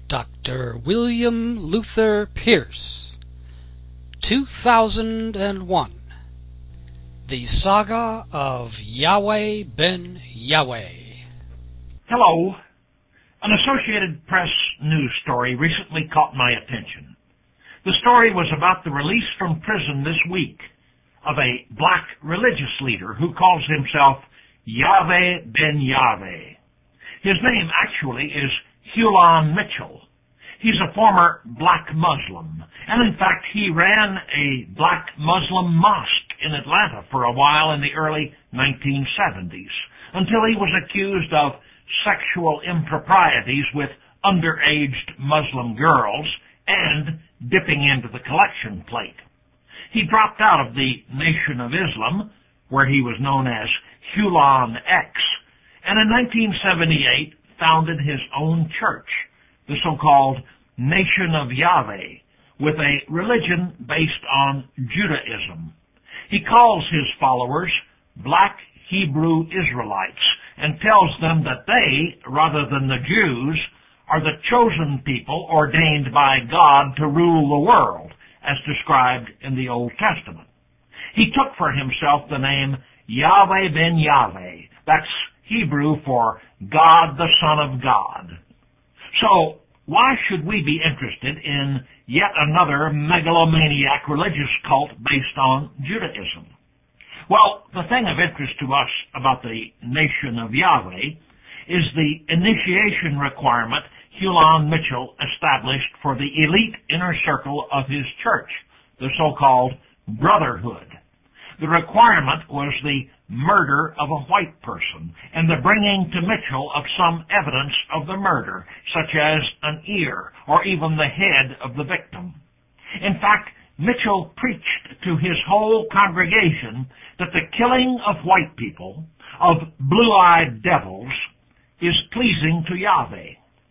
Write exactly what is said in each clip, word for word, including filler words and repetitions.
Doctor William Luther Pierce, two thousand one. The Saga of Yahweh Ben Yahweh. Hello. An Associated Press news story recently caught my attention. The story was about the release from prison this week of a black religious leader who calls himself Yahweh Ben Yahweh. His name actually is Hulan Mitchell. He's a former black Muslim, and in fact he ran a black Muslim mosque in Atlanta for a while in the early nineteen seventies, until he was accused of sexual improprieties with underaged Muslim girls and dipping into the collection plate. He dropped out of the Nation of Islam, where he was known as Hulan X, and in nineteen seventy-eight founded his own church, the so-called Nation of Yahweh, with a religion based on Judaism. He calls his followers Black Hebrew Israelites and tells them that they, rather than the Jews, are the chosen people ordained by God to rule the world, as described in the Old Testament. He took for himself the name Yahweh Ben Yahweh. That's Hebrew for God the Son of God. So, why should we be interested in yet another megalomaniac religious cult based on Judaism? Well, the thing of interest to us about the Nation of Yahweh is the initiation requirement Hulan Mitchell established for the elite inner circle of his church, the so-called Brotherhood. The requirement was the murder of a white person and the bringing to Mitchell of some evidence of the murder, such as an ear or even the head of the victim. In fact, Mitchell preached to his whole congregation that the killing of white people, of blue-eyed devils, is pleasing to Yahweh.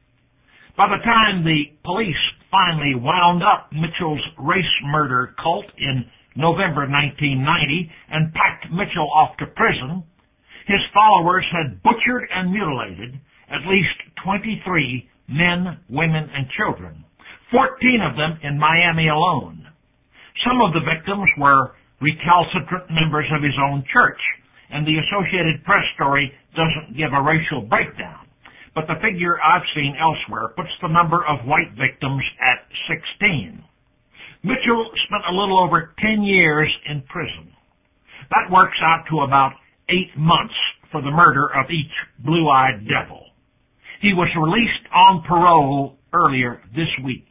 By the time the police finally wound up Mitchell's race murder cult in November nineteen ninety and packed Mitchell off to prison, his followers had butchered and mutilated at least twenty-three men, women, and children, fourteen of them in Miami alone. Some of the victims were recalcitrant members of his own church, and the Associated Press story doesn't give a racial breakdown, but the figure I've seen elsewhere puts the number of white victims at sixteen. Mitchell spent a little over ten years in prison. That works out to about eight months for the murder of each blue-eyed devil. He was released on parole earlier this week.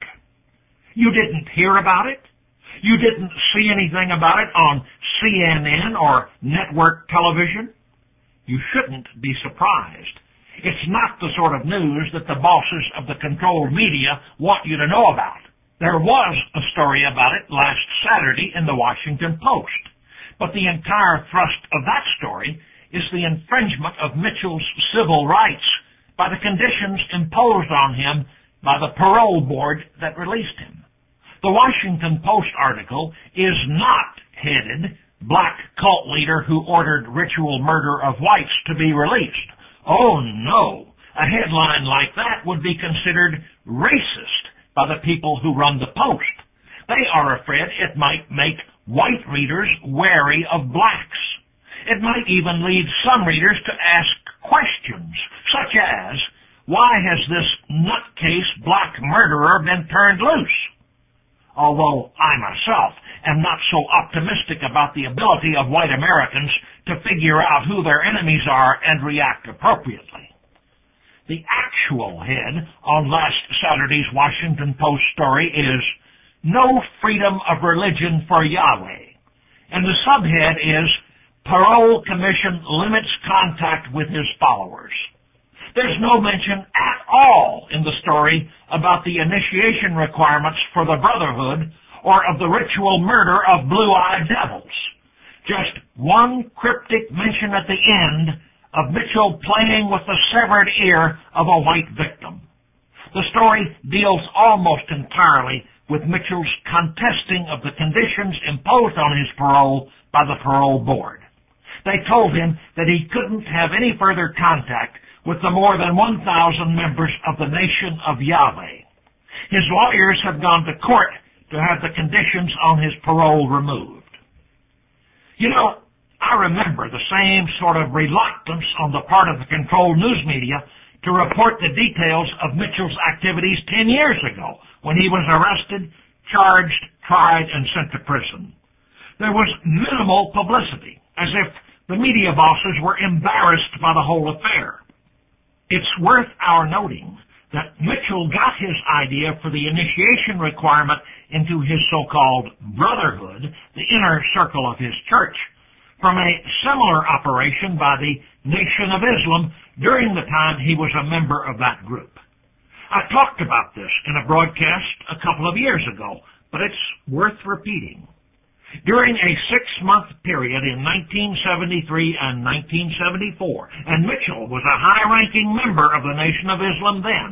You didn't hear about it? You didn't see anything about it on C N N or network television? You shouldn't be surprised. It's not the sort of news that the bosses of the controlled media want you to know about. There was a story about it last Saturday in the Washington Post, but the entire thrust of that story is the infringement of Mitchell's civil rights by the conditions imposed on him by the parole board that released him. The Washington Post article is not headed Black Cult Leader Who Ordered Ritual Murder of Whites to be Released. Oh no, a headline like that would be considered racist by the people who run the Post. They are afraid it might make white readers wary of blacks. It might even lead some readers to ask questions, such as, why has this nutcase black murderer been turned loose? Although I myself am not so optimistic about the ability of white Americans to figure out who their enemies are and react appropriately. The actual head on last Saturday's Washington Post story is No Freedom of Religion for Yahweh, and the subhead is Parole Commission Limits Contact with His Followers. There's no mention at all in the story about the initiation requirements for the Brotherhood or of the ritual murder of blue-eyed devils. Just one cryptic mention at the end of Mitchell playing with the severed ear of a white victim. The story deals almost entirely with Mitchell's contesting of the conditions imposed on his parole by the parole board. They told him that he couldn't have any further contact with the more than one thousand members of the Nation of Yahweh, His lawyers have gone to court to have the conditions on his parole removed. You know, I remember the same sort of reluctance on the part of the controlled news media to report the details of Mitchell's activities ten years ago when he was arrested, charged, tried, and sent to prison. There was minimal publicity, as if the media bosses were embarrassed by the whole affair. It's worth our noting that Mitchell got his idea for the initiation requirement into his so-called brotherhood, the inner circle of his church, from a similar operation by the Nation of Islam during the time he was a member of that group. I talked about this in a broadcast a couple of years ago, but it's worth repeating. During a six-month period in nineteen seventy-three and nineteen seventy-four, and Mitchell was a high-ranking member of the Nation of Islam then,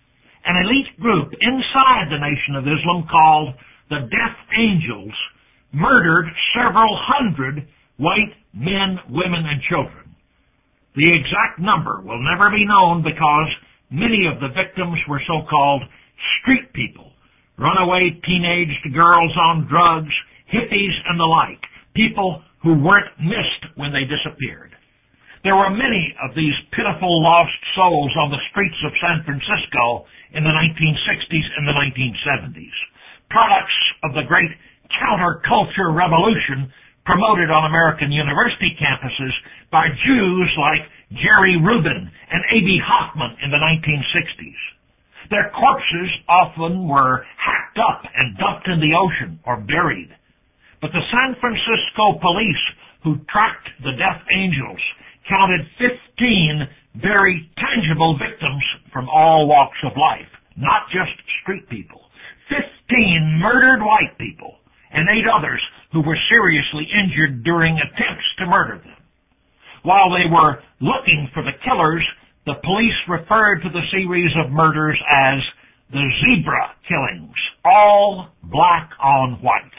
an elite group inside the Nation of Islam called the Death Angels murdered several hundred white men, women, and children. The exact number will never be known because many of the victims were so-called street people, runaway teenaged girls on drugs, hippies, and the like, people who weren't missed when they disappeared. There were many of these pitiful lost souls on the streets of San Francisco in the nineteen sixties and the nineteen seventies, products of the great counterculture revolution promoted on American university campuses by Jews like Jerry Rubin and A B Hoffman in the nineteen sixties. Their corpses often were hacked up and dumped in the ocean or buried. But the San Francisco police who tracked the Death Angels counted fifteen very tangible victims from all walks of life, not just street people. fifteen murdered white people and eight others who were seriously injured during attempts to murder them. While they were looking for the killers, the police referred to the series of murders as the zebra killings, all black on white.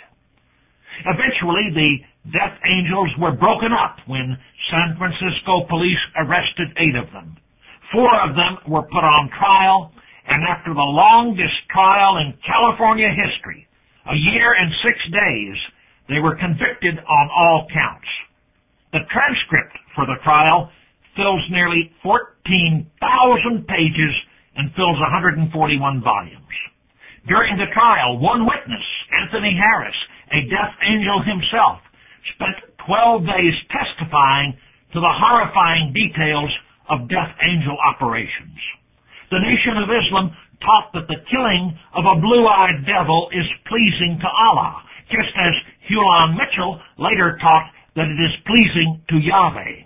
Eventually, the Death Angels were broken up when San Francisco police arrested eight of them. Four of them were put on trial, and after the longest trial in California history, a year and six days, they were convicted on all counts. The transcript for the trial fills nearly fourteen thousand pages and fills one hundred forty-one volumes. During the trial, one witness, Anthony Harris, a Death Angel himself, spent twelve days testifying to the horrifying details of Death Angel operations. The Nation of Islam taught that the killing of a blue-eyed devil is pleasing to Allah, just as Hulan Mitchell later taught that it is pleasing to Yahweh.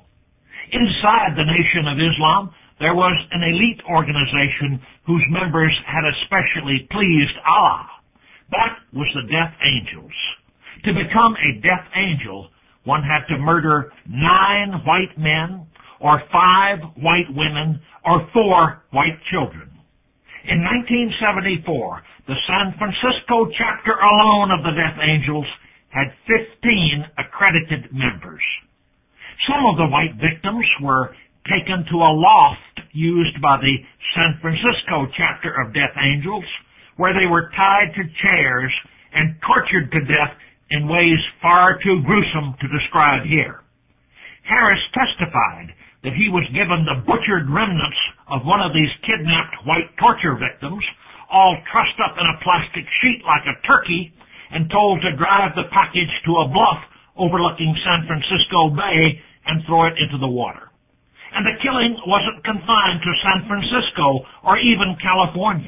Inside the Nation of Islam, there was an elite organization whose members had especially pleased Allah. That was the Death Angels. To become a Death Angel, one had to murder nine white men, or five white women, or four white children. In nineteen seventy-four, the San Francisco chapter alone of the Death Angels had fifteen accredited members. Some of the white victims were taken to a loft used by the San Francisco chapter of Death Angels, where they were tied to chairs and tortured to death in ways far too gruesome to describe here. Harris testified that he was given the butchered remnants of one of these kidnapped white torture victims, all trussed up in a plastic sheet like a turkey, and told to drive the package to a bluff overlooking San Francisco Bay and throw it into the water. And the killing wasn't confined to San Francisco or even California.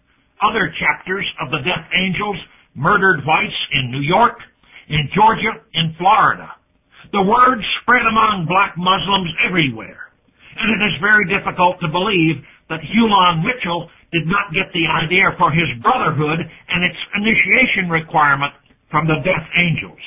Other chapters of the Death Angels murdered whites in New York, in Georgia, in Florida. The word spread among black Muslims everywhere, and it is very difficult to believe that Hulan Mitchell did not get the idea for his brotherhood and its initiation requirement from the Death Angels.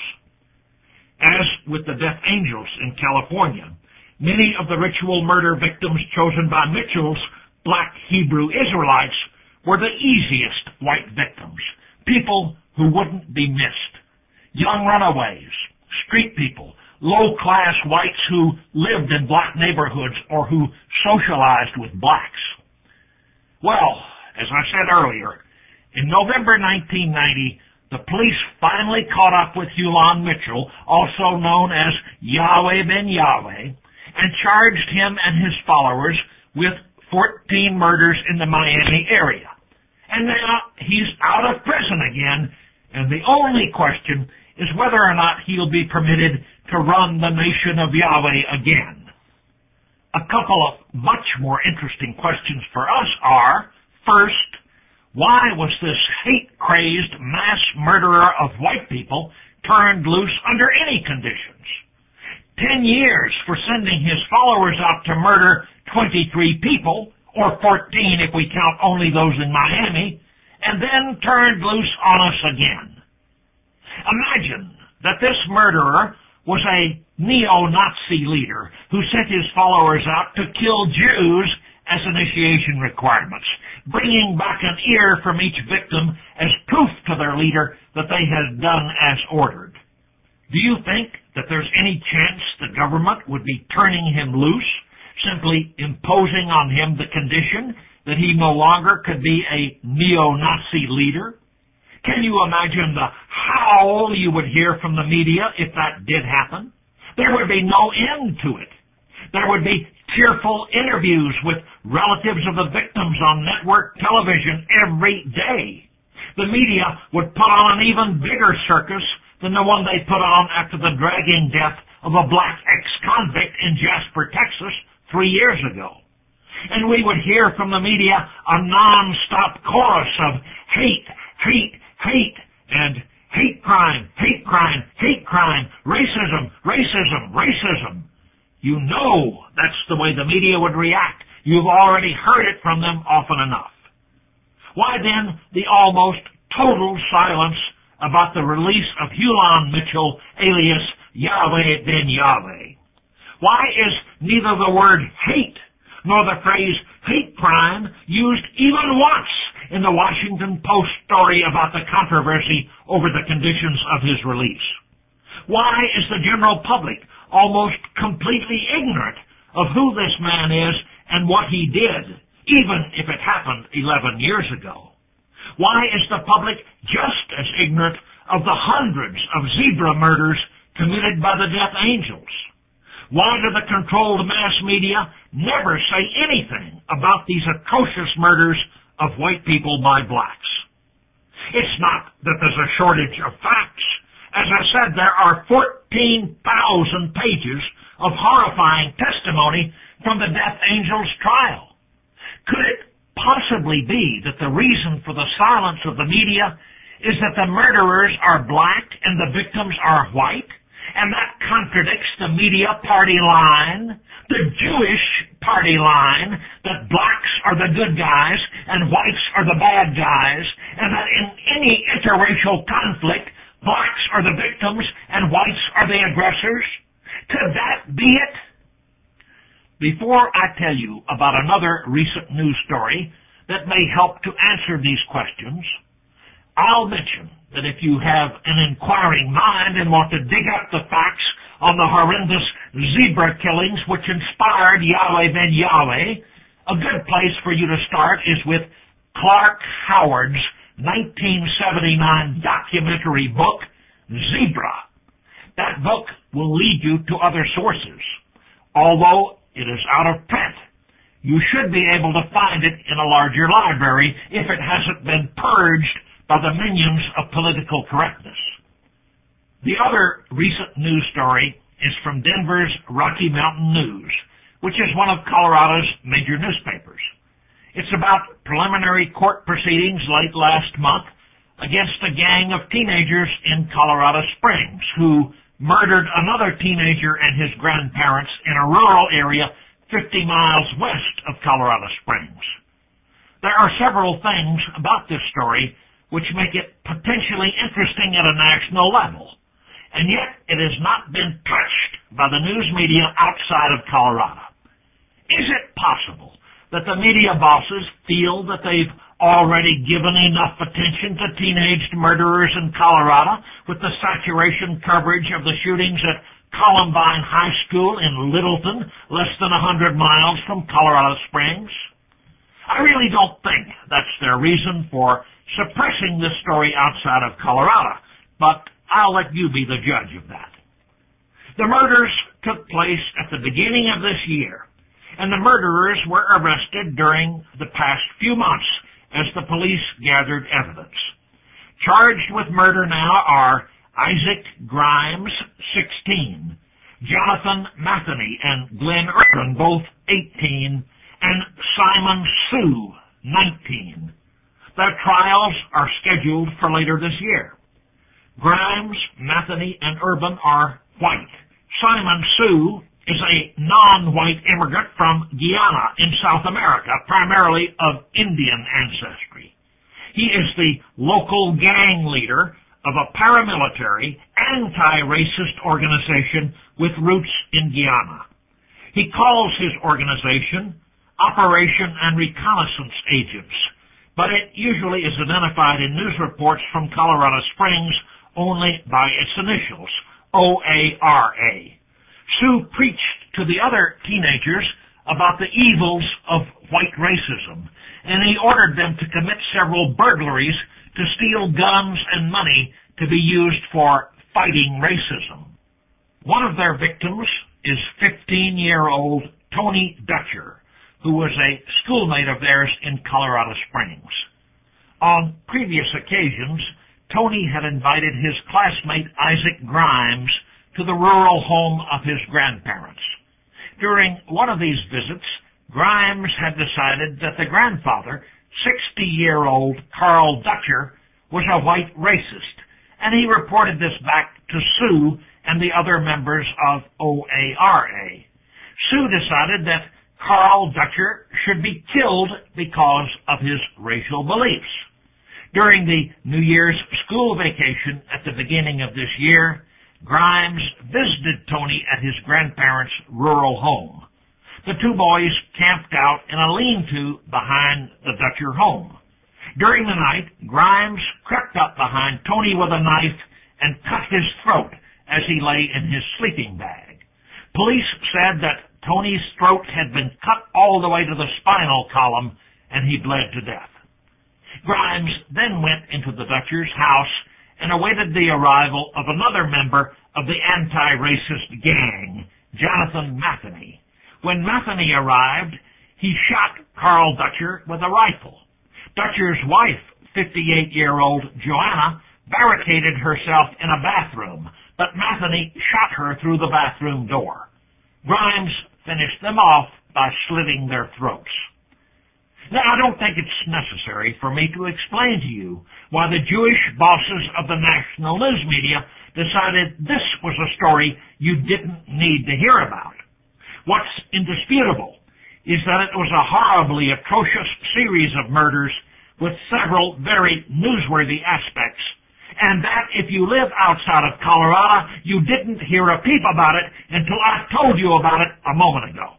As with the Death Angels in California, many of the ritual murder victims chosen by Mitchell's black Hebrew Israelites were the easiest white victims, people who wouldn't be missed. Young runaways, street people, low-class whites who lived in black neighborhoods or who socialized with blacks. Well, as I said earlier, In November nineteen ninety, the police finally caught up with Hulan Mitchell, also known as Yahweh Ben Yahweh, and charged him and his followers with fourteen murders in the Miami area. And now he's out of prison again, and the only question is whether or not he'll be permitted to run the nation of Yahweh again. A couple of much more interesting questions for us are, first, why was this hate-crazed mass murderer of white people turned loose under any conditions? Ten years for sending his followers out to murder twenty-three people, or fourteen if we count only those in Miami, and then turned loose on us again. Imagine that this murderer was a neo-Nazi leader who sent his followers out to kill Jews as initiation requirements, bringing back an ear from each victim as proof to their leader that they had done as ordered. Do you think that there's any chance the government would be turning him loose, simply imposing on him the condition that he no longer could be a neo-Nazi leader? Can you imagine the howl you would hear from the media if that did happen? There would be no end to it. There would be tearful interviews with relatives of the victims on network television every day. The media would put on an even bigger circus than the one they put on after the dragging death of a black ex-convict in Jasper, Texas, three years ago. And we would hear from the media a non-stop chorus of hate, hate, hate, and hate crime, hate crime, hate crime, racism, racism, racism. You know that's the way the media would react. You've already heard it from them often enough. Why then the almost total silence about the release of Hulan Mitchell, alias Yahweh Ben Yahweh? Why is neither the word hate nor the phrase hate crime used even once in the Washington Post story about the controversy over the conditions of his release? Why is the general public almost completely ignorant of who this man is and what he did, even if it happened eleven years ago? Why is the public just as ignorant of the hundreds of zebra murders committed by the Death Angels? Why do the controlled mass media never say anything about these atrocious murders of white people by blacks? It's not that there's a shortage of facts. As I said, there are fourteen thousand pages of horrifying testimony from the Death Angels trial. Could it possibly be that the reason for the silence of the media is that the murderers are black and the victims are white? And that contradicts the media party line, the Jewish party line, that blacks are the good guys and whites are the bad guys, and that in any interracial conflict, blacks are the victims and whites are the aggressors? Could that be it? Before I tell you about another recent news story that may help to answer these questions, I'll mention that if you have an inquiring mind and want to dig up the facts on the horrendous zebra killings which inspired Yahweh Ben Yahweh, a good place for you to start is with Clark Howard's nineteen seventy-nine documentary book, Zebra. That book will lead you to other sources. Although it is out of print, you should be able to find it in a larger library if it hasn't been purged by the minions of political correctness. The other recent news story is from Denver's Rocky Mountain News, which is one of Colorado's major newspapers. It's about preliminary court proceedings late last month against a gang of teenagers in Colorado Springs who murdered another teenager and his grandparents in a rural area fifty miles west of Colorado Springs. There are several things about this story which make it potentially interesting at a national level, and yet it has not been touched by the news media outside of Colorado. Is it possible that the media bosses feel that they've already given enough attention to teenage murderers in Colorado with the saturation coverage of the shootings at Columbine High School in Littleton, less than one hundred miles from Colorado Springs? I really don't think that's their reason for suppressing this story outside of Colorado, but I'll let you be the judge of that. The murders took place at the beginning of this year, and the murderers were arrested during the past few months as the police gathered evidence. Charged with murder now are Isaac Grimes, sixteen, Jonathan Matheny and Glenn Urban, both eighteen, and Simon Sue, nineteen. Their trials are scheduled for later this year. Grimes, Matheny, and Urban are white. Simon Sue is a non-white immigrant from Guyana in South America, primarily of Indian ancestry. He is the local gang leader of a paramilitary, anti-racist organization with roots in Guyana. He calls his organization Operation and Reconnaissance Agents, but it usually is identified in news reports from Colorado Springs only by its initials, O A R A. Sue preached to the other teenagers about the evils of white racism, and he ordered them to commit several burglaries to steal guns and money to be used for fighting racism. One of their victims is fifteen-year-old Tony Dutcher, who was a schoolmate of theirs in Colorado Springs. On previous occasions, Tony had invited his classmate Isaac Grimes to the rural home of his grandparents. During one of these visits, Grimes had decided that the grandfather, sixty-year-old Carl Dutcher, was a white racist, and he reported this back to Sue and the other members of O A R A. Sue decided that Carl Dutcher should be killed because of his racial beliefs. During the New Year's school vacation at the beginning of this year, Grimes visited Tony at his grandparents' rural home. The two boys camped out in a lean-to behind the Dutcher home. During the night, Grimes crept up behind Tony with a knife and cut his throat as he lay in his sleeping bag. Police said that Tony's throat had been cut all the way to the spinal column, and he bled to death. Grimes then went into the Dutcher's house and awaited the arrival of another member of the anti-racist gang, Jonathan Matheny. When Matheny arrived, he shot Carl Dutcher with a rifle. Dutcher's wife, fifty-eight-year-old Joanna, barricaded herself in a bathroom, but Matheny shot her through the bathroom door. Grimes finished them off by slitting their throats. Now, I don't think it's necessary for me to explain to you why the Jewish bosses of the national news media decided this was a story you didn't need to hear about. What's indisputable is that it was a horribly atrocious series of murders with several very newsworthy aspects, and that if you live outside of Colorado, you didn't hear a peep about it until I told you about it a moment ago.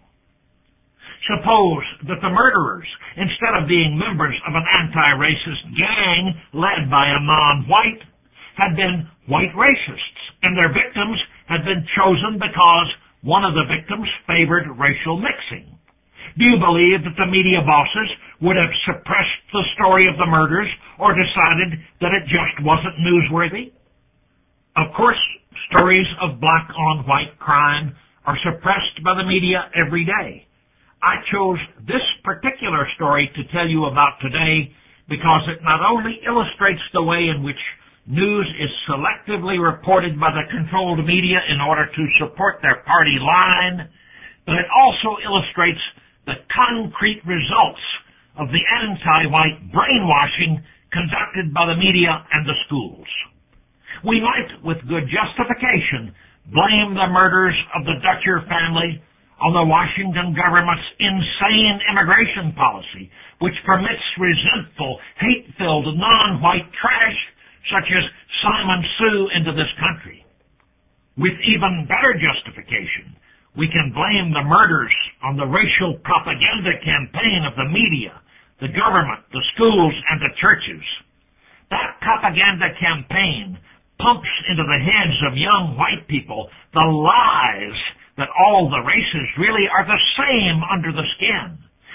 Suppose that the murderers, instead of being members of an anti-racist gang led by a non-white, had been white racists, and their victims had been chosen because one of the victims favored racial mixing. Do you believe that the media bosses would have suppressed the story of the murders or decided that it just wasn't newsworthy? Of course, stories of black-on-white crime are suppressed by the media every day. I chose this particular story to tell you about today because it not only illustrates the way in which news is selectively reported by the controlled media in order to support their party line, but it also illustrates the concrete results of the anti-white brainwashing conducted by the media and the schools. We might, with good justification, blame the murders of the Dutcher family on the Washington government's insane immigration policy, which permits resentful, hate-filled, non-white trash such as Simon Sue into this country. With even better justification, we can blame the murders on the racial propaganda campaign of the media, the government, the schools, and the churches. That propaganda campaign pumps into the heads of young white people the lies that all the races really are the same under the skin,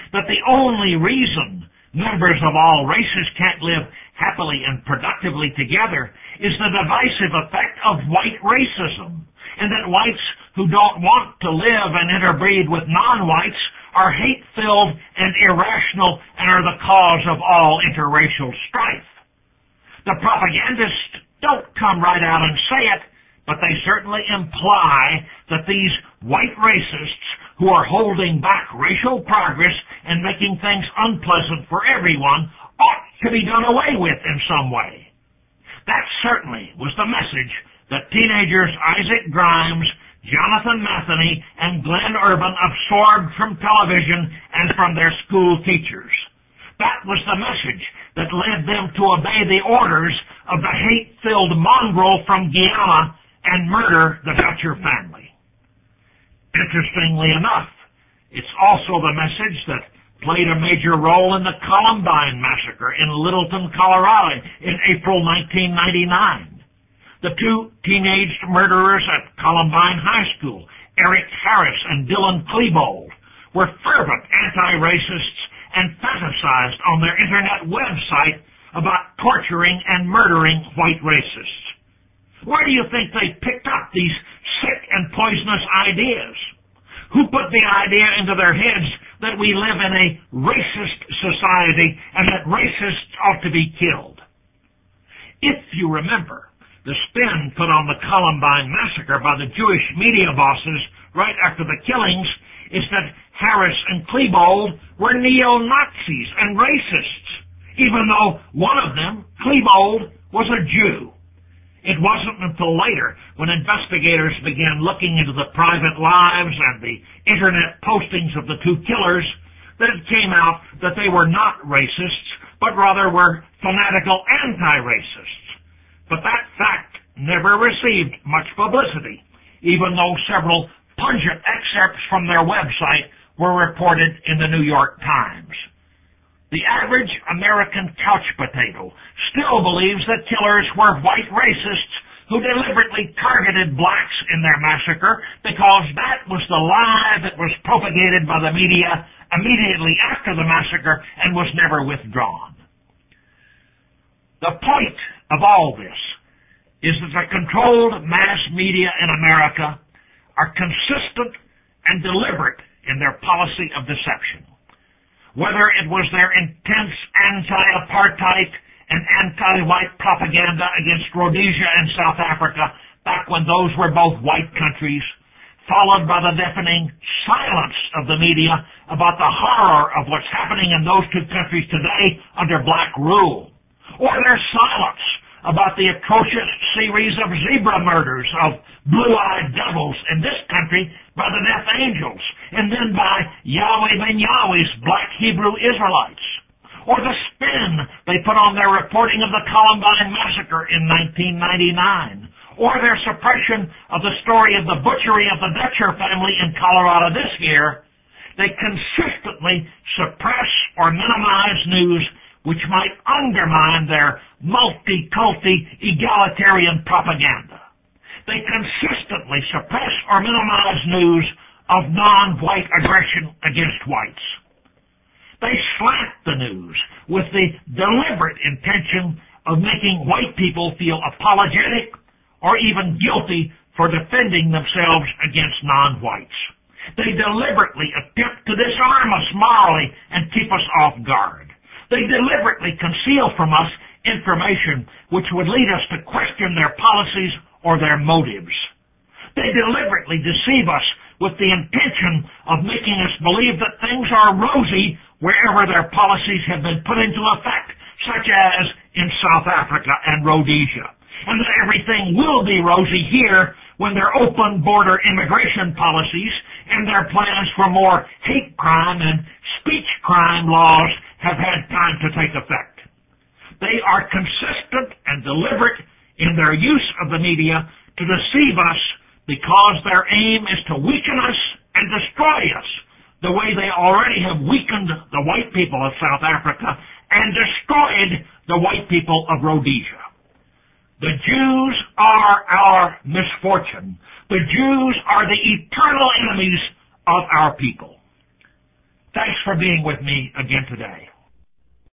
that the only reason members of all races can't live happily and productively together is the divisive effect of white racism, and that whites who don't want to live and interbreed with non-whites are hate-filled and irrational and are the cause of all interracial strife. The propagandists don't come right out and say it, but they certainly imply that these white racists who are holding back racial progress and making things unpleasant for everyone ought to be done away with in some way. That certainly was the message that teenagers Isaac Grimes, Jonathan Matheny, and Glenn Urban absorbed from television and from their school teachers. That was the message that led them to obey the orders of the hate-filled mongrel from Guyana and murder the Dutcher family. Interestingly enough, it's also the message that played a major role in the Columbine massacre in Littleton, Colorado in April nineteen ninety-nine. The two teenage murderers at Columbine High School, Eric Harris and Dylan Klebold, were fervent anti-racists and fantasized on their internet website about torturing and murdering white racists. Where do you think they picked up these sick and poisonous ideas? Who put the idea into their heads that we live in a racist society and that racists ought to be killed? If you remember, the spin put on the Columbine massacre by the Jewish media bosses right after the killings is that Harris and Klebold were neo-Nazis and racists, even though one of them, Klebold, was a Jew. It wasn't until later, when investigators began looking into the private lives and the internet postings of the two killers, that it came out that they were not racists, but rather were fanatical anti-racists. But that fact never received much publicity, even though several pungent excerpts from their website were reported in the New York Times. The average American couch potato still believes that killers were white racists who deliberately targeted blacks in their massacre because that was the lie that was propagated by the media immediately after the massacre and was never withdrawn. The point of all this is that the controlled mass media in America are consistent and deliberate in their policy of deception. Whether it was their intense anti-apartheid and anti-white propaganda against Rhodesia and South Africa back when those were both white countries, followed by the deafening silence of the media about the horror of what's happening in those two countries today under black rule, or their silence about the atrocious series of zebra murders of blue-eyed devils in this country by the Death Angels, and then by Yahweh ben Yahweh's black Hebrew Israelites, or the spin they put on their reporting of the Columbine massacre in nineteen ninety-nine, or their suppression of the story of the butchery of the Dutcher family in Colorado this year. They consistently suppress or minimize news which might undermine their multi-culti egalitarian propaganda. They consistently suppress or minimize news of non-white aggression against whites. They slant the news with the deliberate intention of making white people feel apologetic or even guilty for defending themselves against non-whites. They deliberately attempt to disarm us morally and keep us off guard. They deliberately conceal from us information which would lead us to question their policies or their motives. They deliberately deceive us with the intention of making us believe that things are rosy wherever their policies have been put into effect, such as in South Africa and Rhodesia, and that everything will be rosy here when their open border immigration policies and their plans for more hate crime and speech crime laws have had time to take effect. They are consistent and deliberate in their use of the media to deceive us because their aim is to weaken us and destroy us the way they already have weakened the white people of South Africa and destroyed the white people of Rhodesia. The Jews are our misfortune. The Jews are the eternal enemies of our people. Thanks for being with me again today.